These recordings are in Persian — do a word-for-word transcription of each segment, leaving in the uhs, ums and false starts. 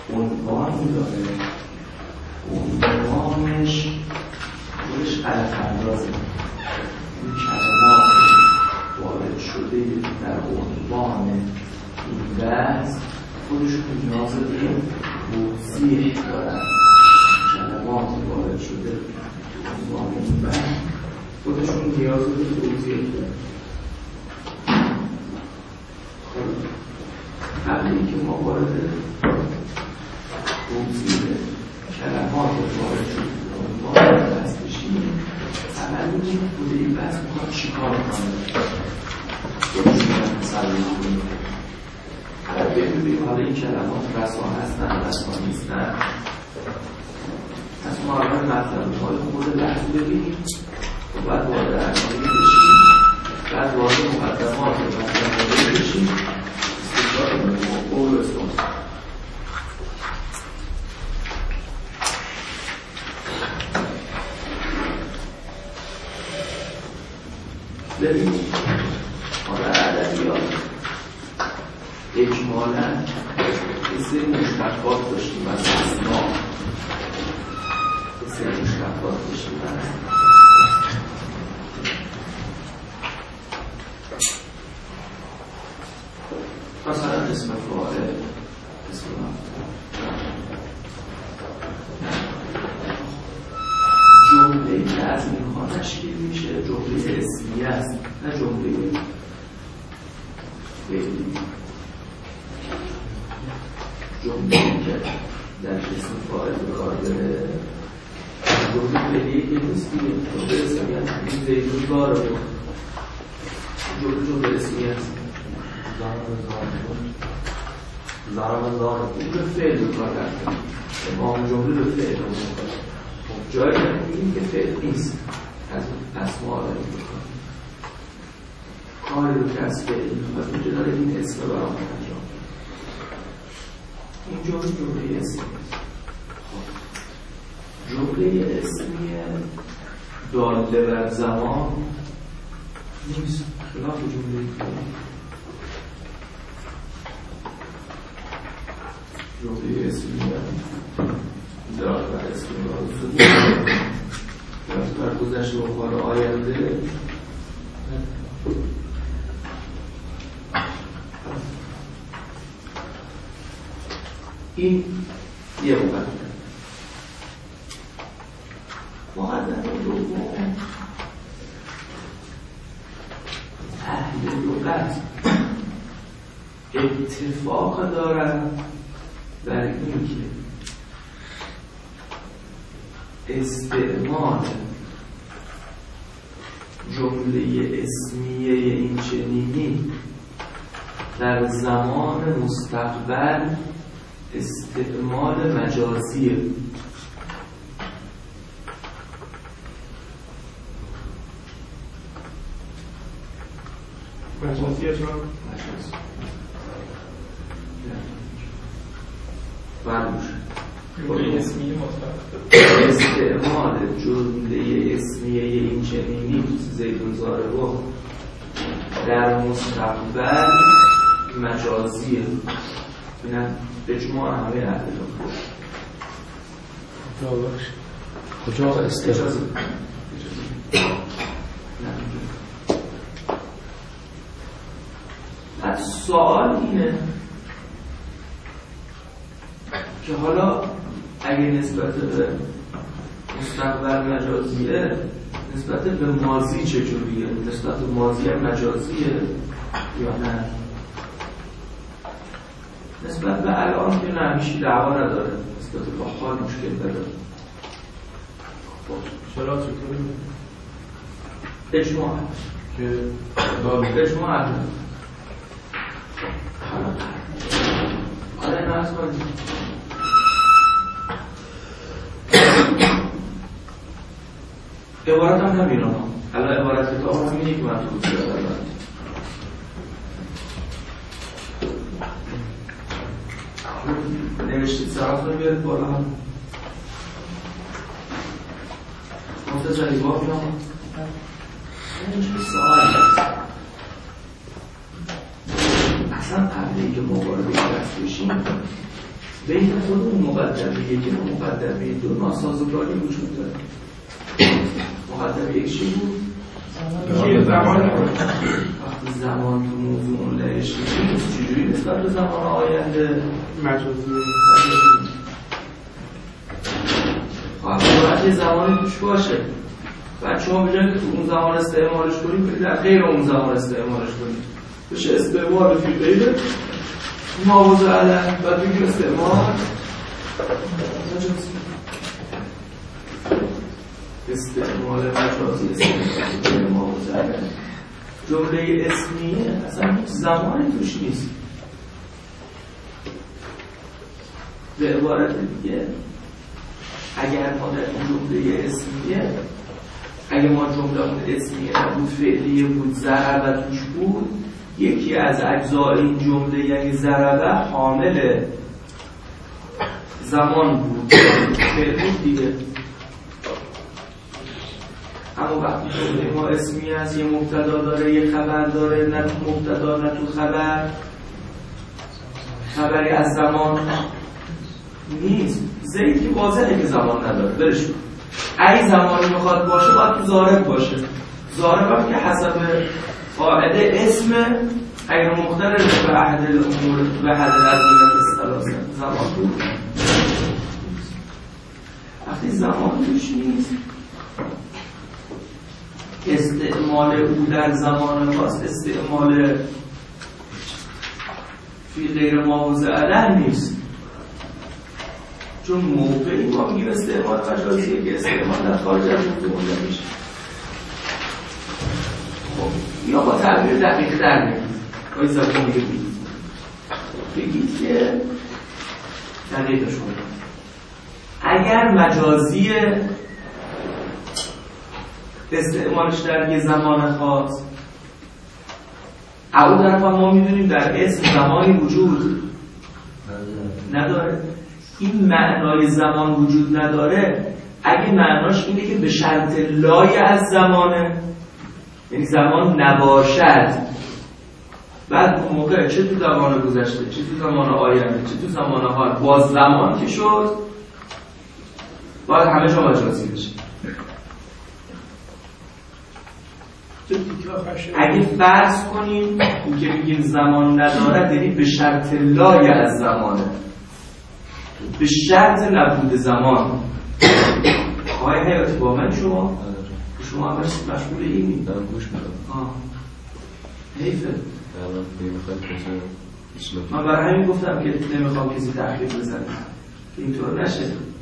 عنوانی داره، عنوانش خودش غلط اندازه. این کلمات وارد شده در عنوان این بحث خودشون نیاز به توضیح دارن. کلمات وارد شده در عنوان این بحث خودشون نیاز به توضیح دارن. قبل اینکه ما وارد توضیح کلمات وارد شده در عنوان بحث بشیم، اول این بوده این بحث میخواد چی کار کنه خودشون مسئله کنیم و ببینیم حالا این کلمات رسا هستن رسا نیستن. پس ما اول مطلب های خود بحث ببینیم و بعد وارد عناوین بشیم، بعد وارد مقدمات و مطلب بشیم. استفاده کنیم و قول استفاده ببینیم حالا ادبیات اجمالاً یه سری مشتقات داشتیم از اسما، یه سری مشتقات داشتیم از مثلا اسم فاعل، اسم جمله که از اینها تشکیل میشه جمله اسمیه است، نه جمله فعلی. جمله که در اسم فاعل به کار بره جمله فعلی که نیست دیگه، جمله اسمیه است. این زیدون داره جمله جمله اسمیه است. ضرب ضارب این به فعل به کار رفته، امام جمله به فعل رو جایی نمیدیم که فعل نیست از اسماء داریم بکنیم کاری رو که از فعل میخواد میشه داره این اسم رو برام انجام این جمله جمله اسمی جمله اسمی داله بر زمان نیست خلاف جمله جمله اسمی دار و اسم را بر گذشت و حال آینده این یه مقدمه. مقدمه دوم اهل لغت اتفاق دارن بر این که استعمال جمله اسمیه این چنینی در زمان مستقبل استعمال مجازیه. مجازیه چرا؟ مجازی بردوش استعمال جمله اسمیه این چنینی زیدون زاربا در مستقبل مجازیه. اینم اجماع همه اهل لغت. کجا استعمال بعد سوال اینه که حالا اگه نسبت به مستقبل مجازیه نسبت به ماضی چجوریه؟ نسبت به ماضی مجازیه یا نه؟ نسبت به الان که نمیشه دعوا نداره، نسبت به حال مشکل داره. چرا چطوری؟ اجماع که اجماع حالا این عرض کنید عبارت هم همین ها الان عبارت کتاب همینی که من تو بسید دارم نوشتید سرات رو بیارید بالا هم مفت جدید باقی هم اینجور سوال هست اصلا قبلی که مبارده بحث بشیم بین خود اون مقدمه یکی و مقدمه دو ناسازگاری وجود داره. مقدمه یک چی بود؟ زمان وقتی زمان تو موضوع اون لهش نیست چجوری نسبت به زمان آینده مجازی باید یه زمانی توش باشه. بعد شما بجایی که تو اون زمان استعمالش کنید که در غیر اون زمان استعمالش کنید بشه استعمال فی غیر مواضع علم. بعد بگیم استعمال استعمال مجازی استعمال مواضع علم. جمله اسمیه اصلا هیچ زمانی توش نیست. به عبارت دیگه اگر ما در جمله اسمیه اگه ما جمله اسمیه نبود فعلیه بود ضربه توش بود یکی از اجزای این جمله یعنی ضربه حامل زمان بود فعل بود دیگه. اما وقتی جمله ما اسمی هست یه مبتدا داره یه خبر داره نه تو مبتدا نه تو خبر خبری از زمان نیست. زید که واضحه که زمان نداره برشون ای زمانی میخواد باشه باید تو ظارف باشه. ظارف هم که حسب قاعده اسم اگر مختلف به احد الامور به حد الازمینت الثلاثه زمان بود. وقتی زمان توش نیست استعمال او در زمان خاص استعمال فی غیر مواضع علم نیست. چون موقعی ما میگیم استعمال مجازیه که استعمال در خارج از موضوع مونده میشه. خب یا با تعبیر دقیق در میگیم باید زبان میگه بگید بگید که دقیقش کنید اگر مجازی استعمالش در یه زمان خاص او در ما میدونیم در اسم زمانی وجود نداره. این معنای زمان وجود نداره اگه معناش اینه که به شرط لای از زمانه یعنی زمان نباشد بعد اون موقع چه تو زمان گذشته چه تو زمان آینده چه تو زمان حال با زمان که شد باید همه جا مجازی بشه. اگه فرض کنیم اون که میگیم زمان نداره یعنی به شرط لای از زمانه به شرط نبود زمان. آقای حیاتی با من شما شما همش مشغول اینی دارم گوش میدم آه حیفه الان نمیخواد کسی من برای همین گفتم که نمیخوام کسی تحقیق بزنه که اینطور نشه.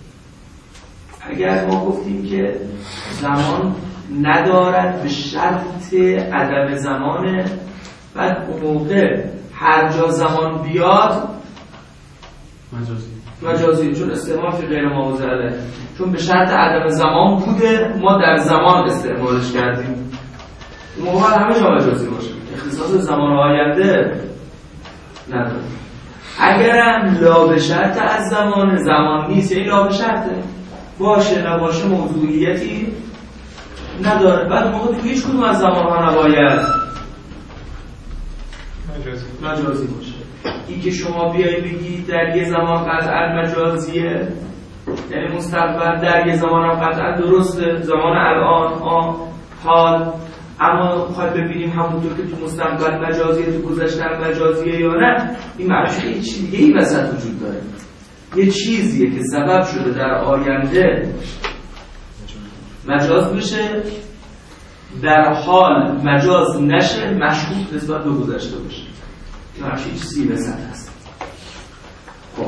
اگر ما گفتیم که زمان ندارد به شرط عدم زمانه بعد اون موقع هر جا زمان بیاد مجازی مجازی چون استعمال فی غیر مواضع علم چون به شرط عدم زمان بوده ما در زمان استعمالش کردیم اون موقع همه جا مجازی باشه اختصاص زمان آینده نداره. اگرم لا به شرط از زمان زمان نیست یعنی لا به شرطه باشه نباشه موضوعیتی نداره بعد موقع توی هیچ کدوم از زمان ها نباید مجازی مجازی باشه. این که شما بیایی بگید در یه زمان قطعا مجازیه یعنی مستقبل در یه زمان هم قطعا درسته زمان الان آن حال اما خواهد ببینیم همونطور که تو مستقبل مجازیه تو گذشتن مجازیه یا نه این معنیش که یه چیز دیگه ای وسط وجود داره. یه چیزیه که سبب شده در آینده مجاز بشه در حال مجاز نشه مشکوک نسبت به گذشته باشه که همشه یه چیزی وسط هست. خب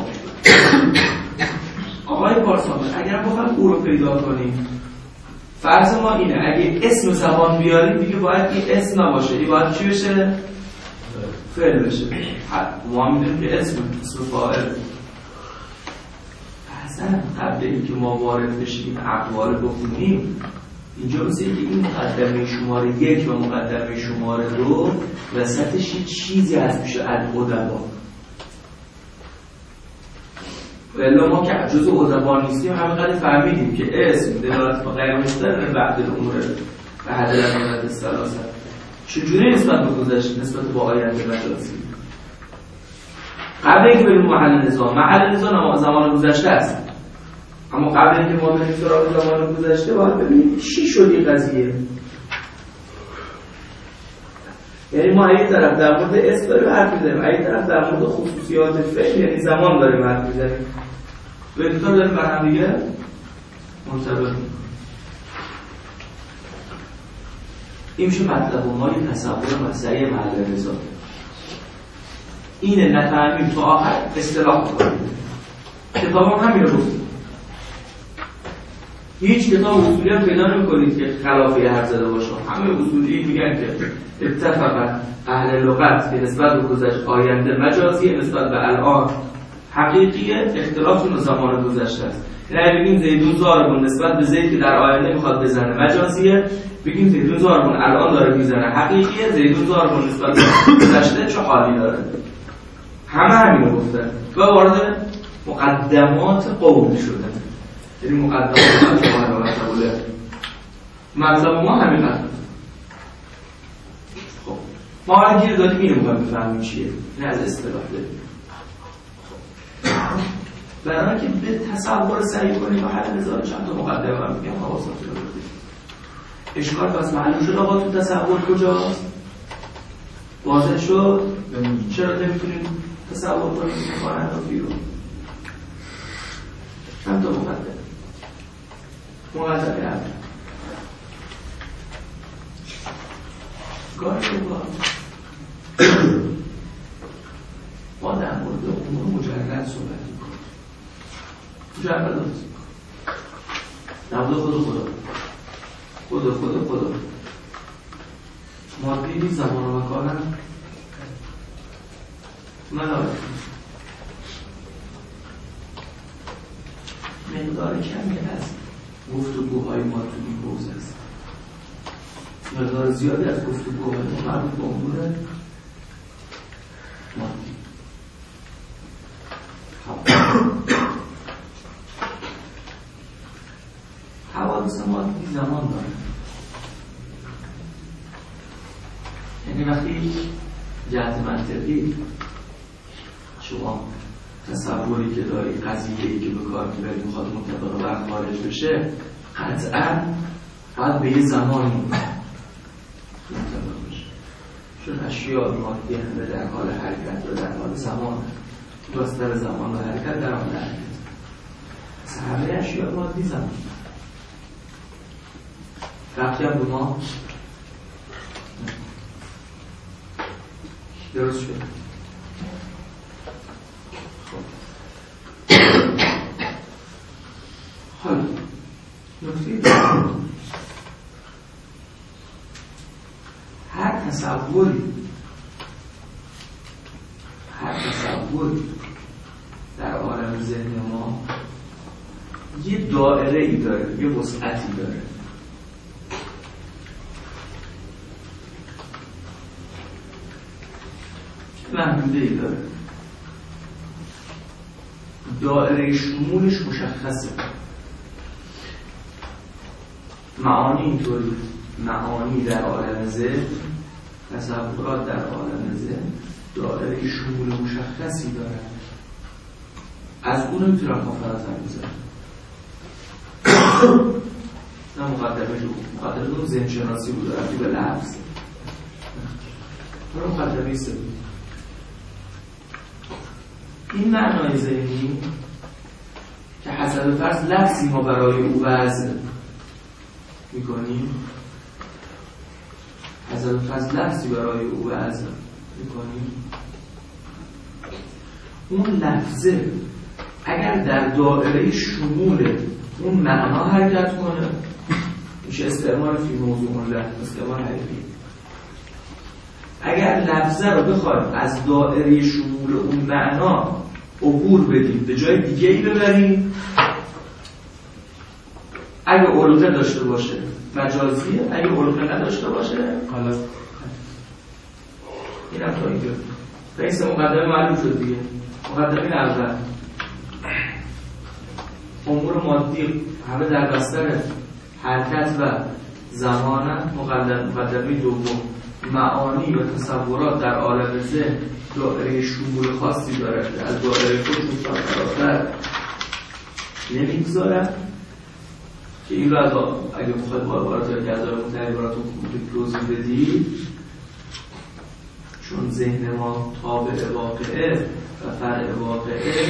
آقای پارسان اگر بخوایم او رو پیدا کنیم فرض ما اینه اگه اسم زمان بیاریم دیگه باید این اسم نباشه این باید چی بشه؟ فعل بشه. ما میدونیم که اسم اسم فاعل اصلا قبل اینکه ما وارد بشیم اقوال بخونیم اینجا مثل که این مقدمه شماره یک و مقدمه شماره دو وسطش یه چیزی از پیش ادبا ولی ما که جزء ادبا نیستیم همینقدر فهمیدیم که اسم دلالت به غیر مستقر بعد الامور به حد الامانت الثلاثه چجوری نسبت به گذشته نسبت به آینده مجازی قبل اینکه بریم محل نزاع، محل نزاع زمان گذشته است، اما قبل اینکه ما بریم سراغ زمان گذشته باید ببینیم چی شد این قضیه. یعنی ما یک طرف در مورد اسم داریم حرف می‌زنیم، یک طرف در مورد خصوصیات فعل یعنی زمان داریم حرف می‌زنیم. به دوتا داریم بر هم دیگه منطبق. این میشه مطلب ما یه تصور مسئله محل نزاع. اینه نفهمیم تا آخر اصطلاح کنیم. کتاب هم همین رو گفتیم. هیچ کتاب اصولی هم پیدا نمی‌کنید که خلاف یه حرف زده باشه. همه اصولی میگن که اتفاق اهل لغت که نسبت به گذشته آینده مجازی، نسبت به الان حقیقیه، اختلافشون زمان گذشته است. یعنی بگیم زیدون ضاربون نسبت به زید که در آینده میخواد بزنه مجازیه، بگیم زیدون ضاربون الان داره میزنه حقیقیه، زیدون ضاربون نسبت به گذشته چه حالی داره. همه همین رو گفتن و وارد مقدمات قول شدن. یعنی مقدمات قول و قول مطلب ما همین هست. خب ما حالا گیر دادیم اینو باید بفهمیم چیه، نه از اصطلاح داریم. برای که به تصور سعی کنیم و حل نظام چند تا مقدمه هم بگم حواستون رو بردیم. اشکال پس معلوم شد آقا تو تصور کجاست؟ واضح شد؟ چرا نمیتونیم تصور کنیم مقارنه رو بیرون؟ چند تا مقدمه مقدمه اول گاهی رو با ما در مورد امور مجرد صحبت میکنیم. مجرد هست در مورد خود خدا خود خود خدا مادی نیست، زمان و مکان هم نداره. مقدار کمی از گفتگوهای ما تو این حوزه است. مقدار زیادی از گفتگوهای ما مربوط به امور مادی. حوادث مادی زمان داره. یعنی وقتی جهت منطقی شما تصوری که داری، قضیه‌ای که به کار میبری میخواد مطابق بر خارج بشه، قطعاً باید به یه زمانی مطابق بشه. چون اشیاء مادی همه در حال حرکت و در حال زمان، بستر زمان و حرکت در حال حرکت. از همه اشیاء مادی زمان رفتی هم به ما درست شد. حالا نکته هر تصوری هر تصوری در عالم ذهن ما یه دایره ای داره، یه وسعتی داره. محدوده ای داره. دایره شمولش مشخصه. معانی اینطوری، معانی در عالم ذهن، تصورات در عالم ذهن دایره شمول مشخصی داره. از اون میتونم کنفرانس هم بزنم. نه مقدمه رو مقدمه رو ذهن شناسی بود، رفتی به لفظ. حالا مقدمه ایسته بود. این معنای ذهنی که حسب فرض لفظی ما برای او وضع میکنیم، حسب فرض لفظی برای او وضع میکنیم، اون لفظه اگر در دایره شمول اون معنا حرکت کنه میشه استعمال فی موضوع لفظ، استعمال حرفی. اگر لفظه رو بخوایم از دایره شمول اون معنا عبور بدیم به جای دیگه ای ببریم، اگه علقه داشته باشه مجازیه، اگه علقه نداشته باشه حالا این هم تا اینجا رئیس مقدمه معلوم شد دیگه. مقدمه اول امور مادی همه در بستر حرکت و زمانه. مقدمه دوم معانی و تصورات در عالم ذهن دائره شمول خاصی داره که از دائره خودشون فراتر نمیگذارن که این رو از اگه بخواید عبارات یا گذار متحبارات رو توضیح بدید، چون ذهن ما تابع واقعه و فرع واقعه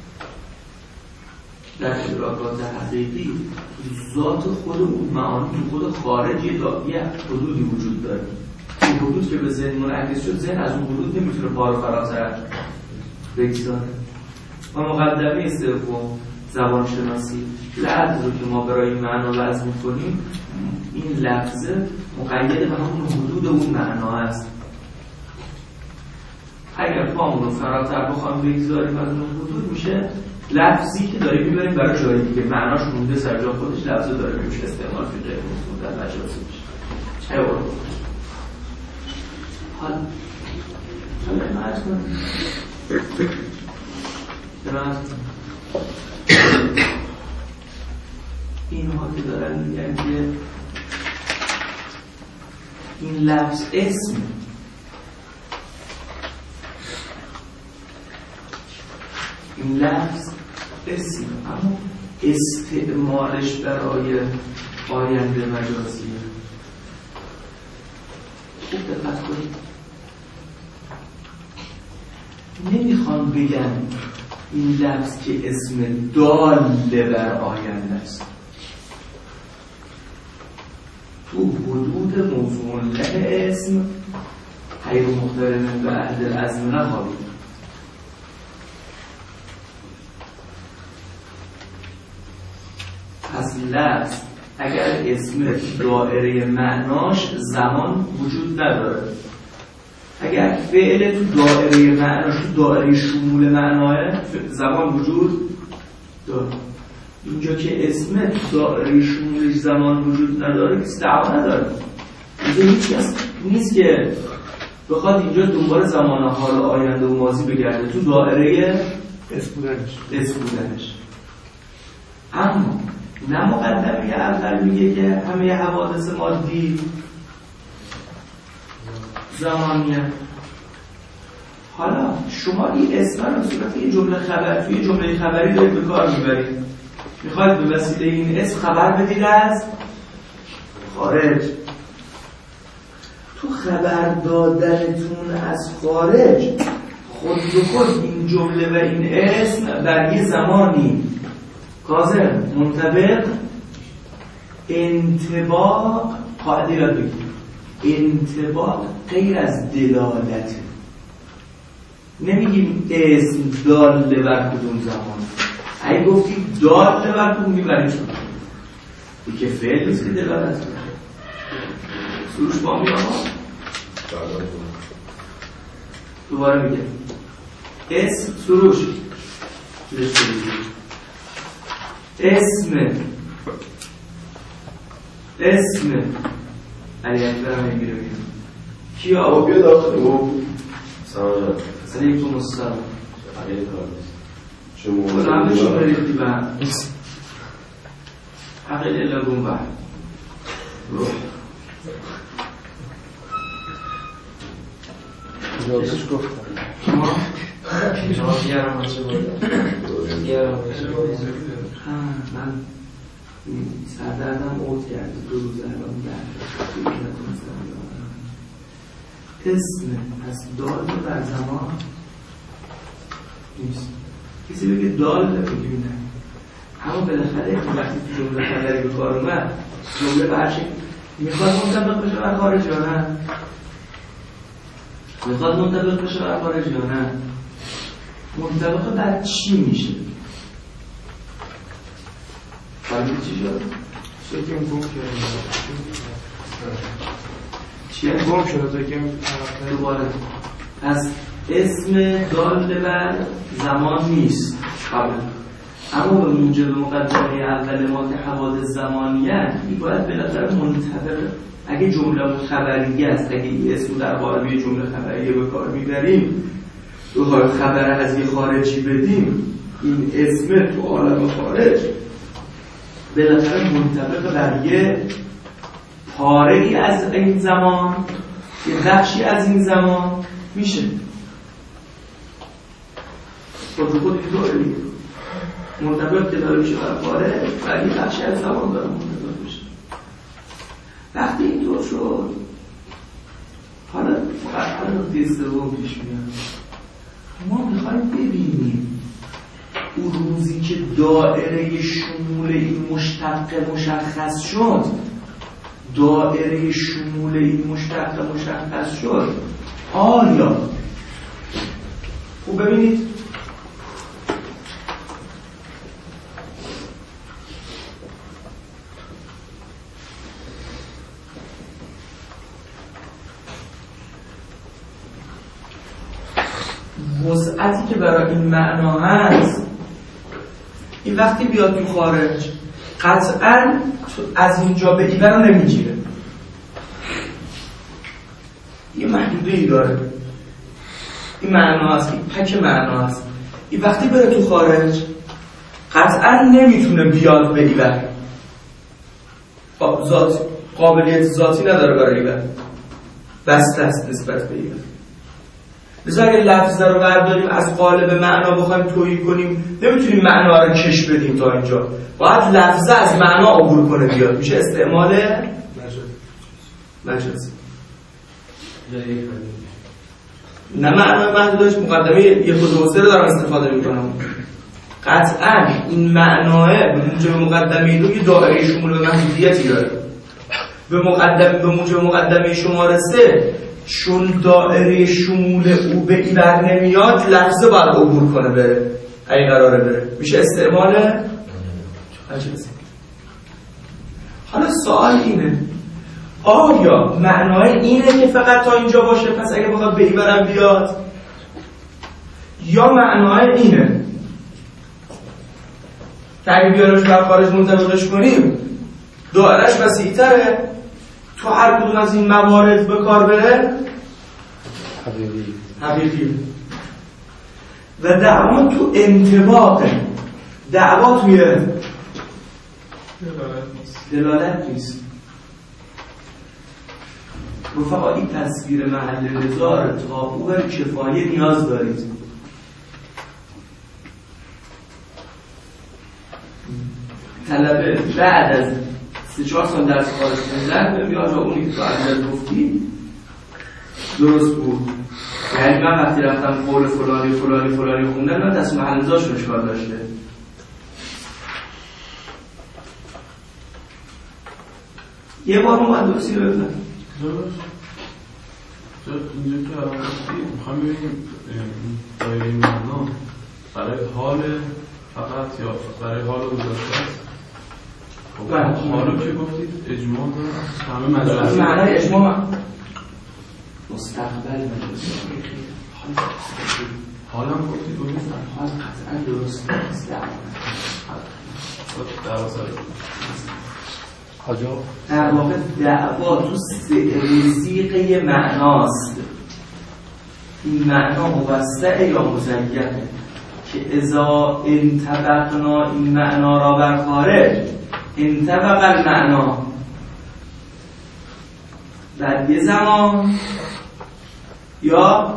در ادراکات حقیقی ذات خود اون معانی تو خود خارج یه حدودی وجود داره. این حدود که به ذهن منعکس شد، ذهن از اون حدود نمیتونه پا فراتر بگذاره. و مقدمه سوم زبان شناسی، لفظ رو که ما برای این معنا وضع می‌کنیم، این لفظ مقید به همون حدود اون معنا است. اگر پامون رو فراتر بخوام بگذاریم از اون حدود، میشه لفظی که داریم میبریم برای جایی دیگه، معناش مونده سر جا خودش، لفظ داره میشه استعمال شده در مجازی میشه. چه بارو حال حالا این عرض کنم اینها که دارن میگن که این لفظ اسم این لفظ اسم اما استعمالش برای آینده مجازیه. خوب دقت کنید، نمیخوان بگن این لفظ که اسم دال بر آینده است، تو حدود موضوع له اسم غیر مقترن به عهد الازمنه خوابید. پس لفظ اگر اسم دائره معناش زمان وجود نداره، اگر فعل تو دائره معناش تو دائره شمول معناه زمان وجود داره. اینجا که اسم دائره شمولش زمان وجود نداره کسی دعوا نداره. اینجا هیچ کس نیست که بخواد اینجا دنبال زمان حال آینده و ماضی بگرده تو دائره اسم بودنش اسم بودنش. اما نه مقدمه اول میگه که همه حوادث مادی زمانیه. حالا شما این اسم رو صورت یه جمله خبر توی جمله خبری دارید به کار میبرید، میخواید به وسیله این اسم خبر بدید از خارج. تو خبر دادنتون از خارج خود به خود این جمله و این اسم در یه زمانی کاظم منطبق انطباق قاعده یاد بگید، انطباق غیر از دلالت. نمیگیم اسم دال بر کدوم زمان، اگه گفتی دال بر کدوم میبریم شد این که فعل نیست که دلالت کنه. سروش با می آقا دوباره میگه اسم سروش اسم اسم علی اکبر هم میگیره میگه کیا آقا بیا داخل او سلام علیکم السلام علیه کار نیست شما همه شما ریختی به هم حقیل لگون به روح جوابش گفتم شما جواب گرم باشه باید گرم باشه من سردردم اوت کرده دو روز الان درد اسم از دال بر زمان نیست. کسی بگه دال بگیم نه، اما بالاخره وقتی تو جمله خبری به کار اومد جمله برشک میخواد منطبق بشه بر خارج یا نه، میخواد منطبق بشه بر خارج یا نه، منطبق بر چی میشه؟ فهمیدی چی شد؟ شکم گم کرده چیه؟ گم شده که دوباره از اسم دال بر زمان نیست قبل، اما به موجب مقدمه اول ما که حوادث زمانیه این باید بالاخره منطبق. اگه جمله خبریه است، اگه این اسم در قالب یه جمله خبریه به کار میبریم بخوایم خبر از یه خارجی بدیم، این اسم تو عالم خارج بالاخره منطبق بر یه پاره‌ای از این زمان، یه بخشی از این زمان میشه. خود خود اینطوره دیگه مرتبط که داره میشه برای خارج و این بخشی از زمان داره مرتبط میشه. وقتی اینطور شد حالا فقط حالا نکته سوم پیش میاد. ما میخوایم ببینیم اون روزی که دایره شمول این مشتق مشخص شد دایره شمول این مشتق مشخص شد آیا خوب ببینید وسعتی که برای این معنا هست این وقتی بیاد تو خارج قطعا از اینجا به این رو نمیگیره یه محدوده ای داره این معنا هست این پک معنا هست این وقتی بره تو خارج قطعا نمیتونه بیاد به این ذات قابلیت ذاتی نداره برای این بسته است نسبت به این. مثلا اگه لفظه رو برداریم از قالب معنا بخوایم تویی کنیم نمیتونیم معنا رو کش بدیم تا اینجا باید لفظه از معنا عبور کنه بیاد میشه استعمال مجازی نه معنا محدودش مقدمه یک و دو سه رو دارم استفاده میکنم قطعا این معناه به موجب مقدمه دو یه دایره شمول به محدودیتی داره به مقدمه به موجب مقدمه شماره سه چون دایره شمول او به این بر نمیاد لفظه باید عبور کنه بره اگه قراره بره میشه استعمال مجازی. حالا سوال اینه آیا معنای اینه که فقط تا اینجا باشه پس اگه بخواد به این برم بیاد یا معنای اینه که اگه بیارش بر خارج منطبقش کنیم دایرش وسیع‌تره تو هر کدوم از این موارد به کار بره حقیقی حقیقی و دعوا تو انطباق دعوا توی دلالت نیست. رفقا این تصویر محل نظار تا او بر کفایه نیاز دارید. طلبه بعد از سه چهار سال درس خارج خوندن میاد و اونی که تو اول گفتی درست بود. یعنی من وقتی رفتم قول فلانی فلانی فلانی خوندن من تصمیم محل نظارشون اشکال داشته. یه بار اومد درستی رو بفهم اینجا که الان میخوام ببینیم دایره معنا برای حال فقط یا برای حال گذشته است. خب حالو که گفتید اجماع داره همه مجازی معنای اجماع مستقبل مجازی حالا هم گفتید بودید حال قطعا درست است در واقع دعوا تو سیغه معناست. این معنا موسع یا مزیده که اذا انطبقنا این معنا را بر خارج انطبق المعنا در یه زمان یا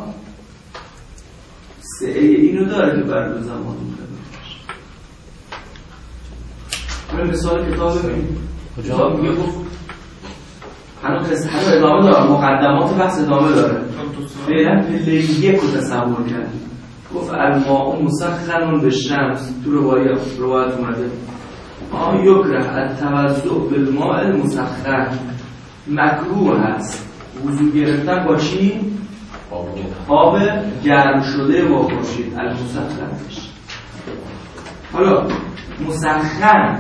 سعه اینو داره که بر دو زمان همه مثال کتاب ببینیم کتاب میگه گفت هنوز هنوز ادامه داره مقدمات بحث ادامه داره فعلا پله یک رو تصور کرد گفت الماء مسخن بالشمس تو روایت روایت اومده آن یکره التوضؤ بالماء المسخن مکروه هست وضو گرفتن با چی؟ آب گرم شده با خورشید المسخن. حالا مسخن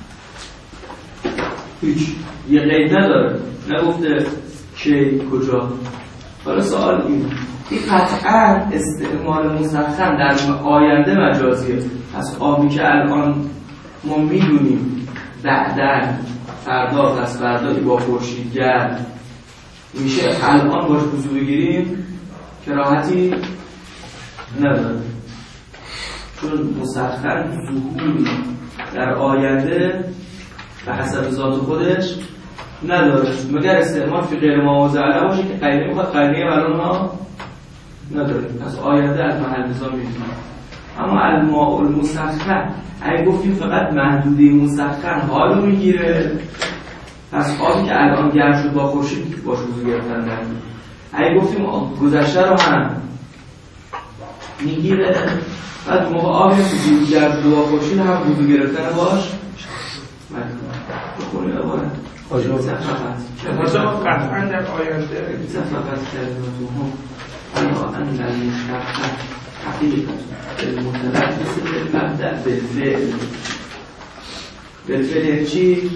هیچ یه قید نداره نگفته کی کجا. حالا سوال این این قطعا استعمال مسخن در آینده مجازیه. پس آبی که الان ما میدونیم بعدن فردا پس فردایی با خورشید گرم میشه الان باش وضو بگیریم کراهتی نداره چون مسخن ظهوری در آینده به حسب ذات خودش نداره مگر استعمال فی غیر موضع باشه که قیده میخواد قیده برای ما نداره. پس آینده از محل نظام میدونیم اما الماء المسخن اگه گفتیم فقط محدوده مسخن حالو میگیره، پس آبی که الان گرم شد با خورشید باش وضو گرفتن نمیگیره. اگه گفتیم گذشته رو هم میگیره، بعد موقع آبی که گرم شد با خورشید هم وضو گرفتن باش بخونی دوباره مثلا قطعا در آینده فقط کلمتهم الا ان المشتق حقیقت المتلبس بالمبدأ بالفعل. بالفعل چی؟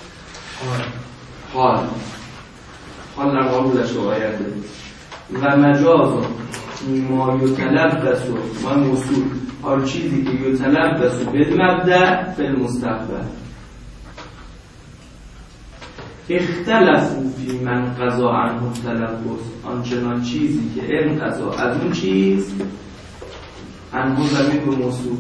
حال حال در حال بودش و آینده و مجاز ما یتلبس و موصول هر چیزی که یتلبس بالمبدأ بالمستقبل. اختلفوا فی من قضا عنه تلبس، آنچنان چیزی که علم قضا از اون چیز عنه زمین به موصول.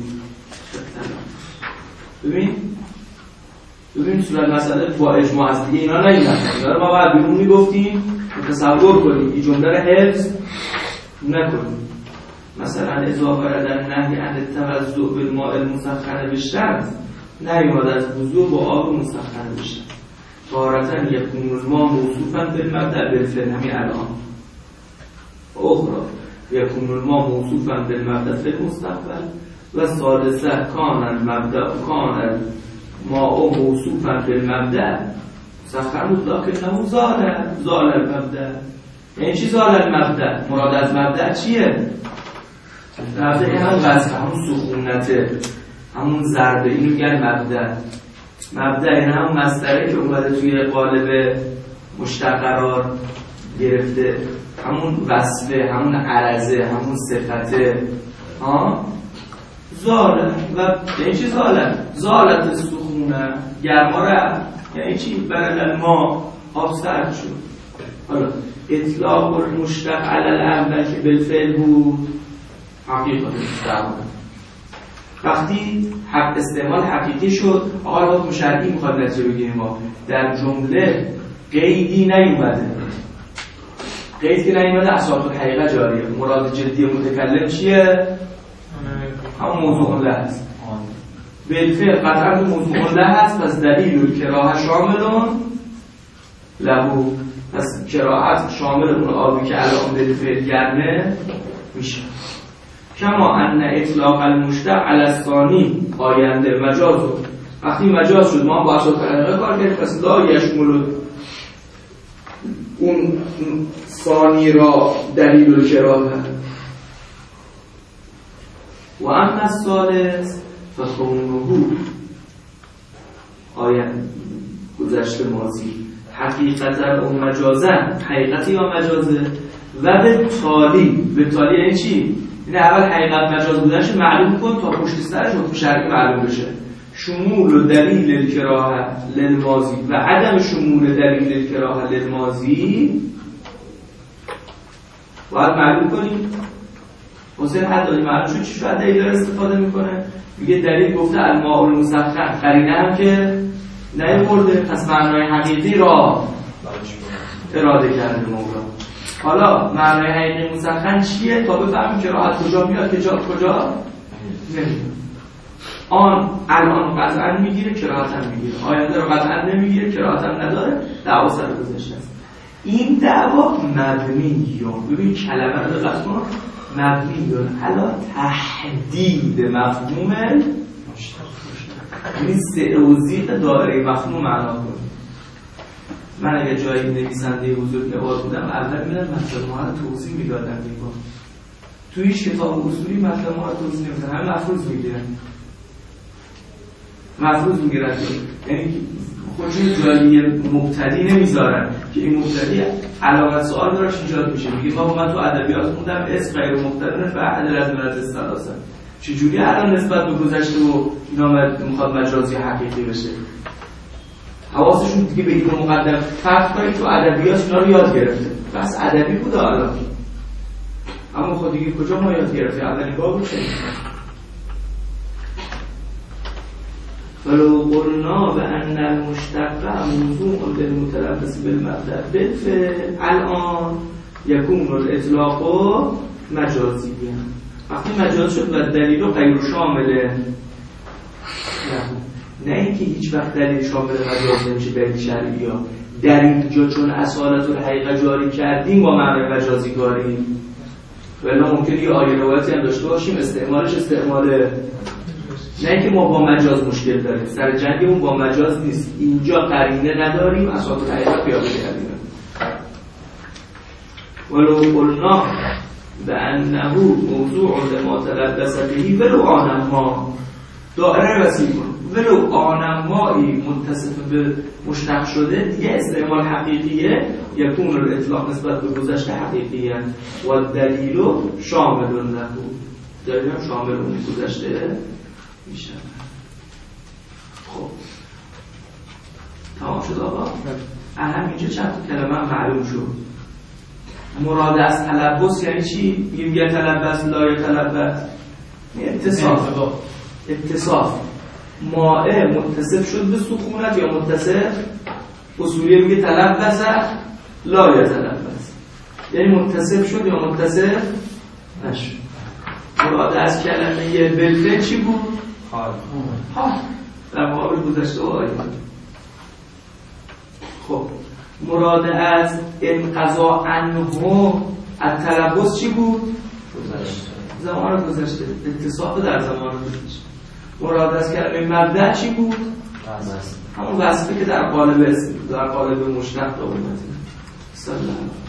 ببین ببین صورت مسئله با اجماع هست دیگه، اینا نگیدن اینا رو ما باید بیرون میگفتیم تصور کنیم این جمله رو حفظ نکنیم. مثلا اضافه ردن نهی عن التوضؤ بالماء المسخن بالشمس، نهی اومده از وضو با آب مسخن بالشمس. تارةً یکون الماء موصوفا بالمبدأ بالفعل، همین الان. اخرى یکون الماء موصوفا بالمبدأ فی المستقبل. و ثالثه کان المبدأ کان الماء موصوفا بالمبدأ مسخن بود لکنه زال زال المبدأ. یعنی چی زال المبدأ؟ مراد از مبدأ چیه؟ مبدأ همون وصف، همون سخونته، همون ضربه، اینو میگن مبدأ. مبدأ این همون مصدره که اومده توی قالب مشتق قرار گرفته، همون وصفه، همون عرضه، همون صفته. ها زاله. و یعنی چی زاله؟ زالت سخونه، گرما رفت. یعنی چی؟ برای ما آب سرد شد. حالا اطلاق المشتق علی الاول که بالفعل بود حقیقت مستقبل. وقتی حق استعمال حقیقی شد، آقا حکم شرعی میخواد نتیجه بگیریم. ما در جمله قیدی نیومده، قید که نیومده اساس الحقیقه جاریه. مراد جدی متکلم چیه؟ همون موضوع الله هست. بالفعل قطعا موضوع الله هست، پس دلیل الکراهه شاملون لهو، پس کراهت شامل اون آبی که الان بالفعل گرمه میشه. کما ان اطلاق المشتق علی الثانی آینده مجاز. وقتی مجاز شد ما با اساس الحقیقه کار کردیم، پس لا یشمل اون ثانی را دلیل الکراهه. و اما الثالث فخونه آینده گذشته ماضی حقیقتا و مجازن، حقیقتی یا مجازه. و به تالی، به تالی یعنی چی؟ این اول حقیقت مجاز بودنش معلوم کن تا پشت سرش حکم شرعی معلوم بشه. شمول و دلیل الکراهه للماضی و عدم شمول دلیل الکراهه للماضی باید معلوم کنیم. حسین حدادی معلوم شد چی شاید دلیل استفاده میکنه؟ میگه دلیل گفته الماء المسخن، قرینه هم که نیورده، پس معنای حقیقی را اراده کرده مولا. حالا معنای حقیقی مسخن چیه؟ تا بفهمیم که راحت کجا میاد که جا کجا نمیاد. آن الان قطعا میگیره، کراهت هم میگیره. آینده رو قطعا نمیگیره، کراهت هم نداره. دعوا سر گذشته است. این دعوا مبنیون، ببین کلمه رو دقت کن، مبنیون علی تحدید مفهوم این سعوزیق دایره مفهوم معنا کن. من اگه جایی نویسنده بزرگ نواز بودم اول میدن مطلب ما رو توضیح میدادم. میگم تو هیچ کتاب اصولی مطلب ما رو توضیح نمیدن، همه مفروض میگیرن مفروض میگیرن یعنی خودشون جایی مبتدی نمیذارن که این مبتدی علامت سوال براش ایجاد میشه. میگه بابا من تو ادبیات خوندم اسم غیر مقترن فعل از مراد استلاسه، چجوری الان نسبت به گذشته و اینا میخواد مجازی حقیقی بشه؟ حواسشون دیگه به این مقدم فرق کنید تو ادبیات اینا رو یاد گرفته، بس ادبی بوده الان، اما خود دیگه کجا ما یاد گرفته؟ اولین بار بود. ولو قلنا بأن المشتق موضوع بالمتلبس بالمبدأ بالفعل الان يكون الاطلاق مجازيا. وقتی مجاز شد و دلیل و غیر شامله، نه اینکه هیچ وقت دلیل شامل مجاز نمیشه دلیل شرعی ها، در اینجا چون اصالت الحقیقه جاری کردیم با معنی مجازی کاریم، ولی ممکنه یه آیه روایتی هم داشته باشیم استعمالش استعمال نه اینکه ما با مجاز مشکل داریم، سر جنگمون با مجاز نیست، اینجا قرینه نداریم اصالت الحقیقه پیاده کردیم. ولو قلنا بأنه موضوع لما تلبس به ولو آنما دائره وسیع کن، ولو آنمایی متصف به مشتق شده دیگه استعمال حقیقیه، یکون الاطلاق نسبت به گذشته حقیقیه و دلیل شامل له، دلیل هم شامل اون گذشته میشه. خب تمام شد آقا؟ اهم اینجا چند تا کلمه معلوم شد. مراد از تلبس یعنی چی؟ میگیم یا تلبس لا یا تلبس اتصاف، اتصاف مائع متصف شد به سکونت یا متصف اصولی میگه تلبس لا یا تلبس، یعنی متصف شد یا متصف نشد. مراد از کلمه بلفه چی بود؟ حال حال در مقابل گذشته و آینده. خب مراد از انقضا عنه از تلبس چی بود؟ گذشته، زمان گذشته، اتصاف در زمان گذشته. مراد از کلمه مبدأ چی بود؟ همون وصفی که در قالب در قالب مشتق اومده. سلام.